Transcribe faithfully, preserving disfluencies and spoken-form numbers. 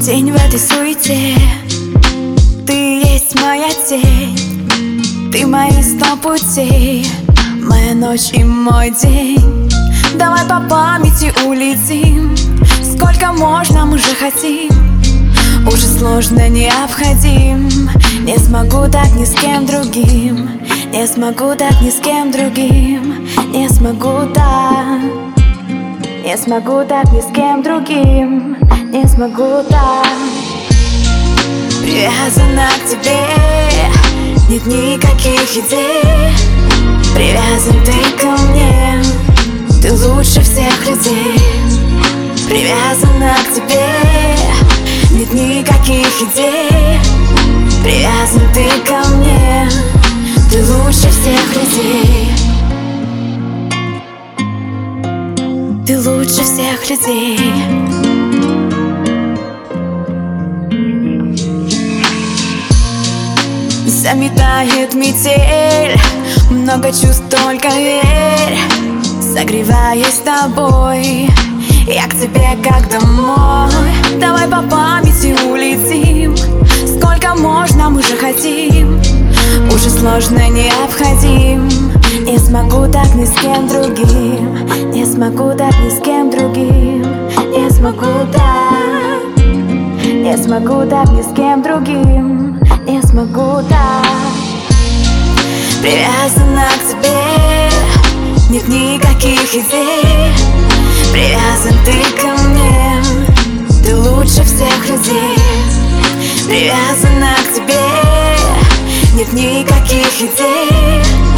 День в этой суете, ты есть моя тень, ты мои сто путей, моя ночь и мой день. Давай по памяти улетим, сколько можно, мы же хотим. Уже сложно необходим, не смогу так ни с кем другим, не смогу так ни с кем другим, не смогу так, не смогу так ни с кем другим, не смогу так. Привязана к тебе, нет никаких идей. Привязан ты ко мне, ты лучше всех людей. Привязана к тебе, нет никаких идей. Привязан ты ко мне, ты лучше всех людей. Ты лучше всех людей. Заметает метель, много чувств, только верь. Согреваясь с тобой, я к тебе как домой. Давай по памяти улетим, сколько можно, мы же хотим. Уже сложно необходим, не смогу так ни с кем другим, не смогу так ни с кем другим, не смогу так, не смогу так ни с кем другим, не смогу так. Привязана к тебе, нет никаких идей. Привязан ты ко мне, ты лучше всех людей. Привязана к тебе, нет никаких идей.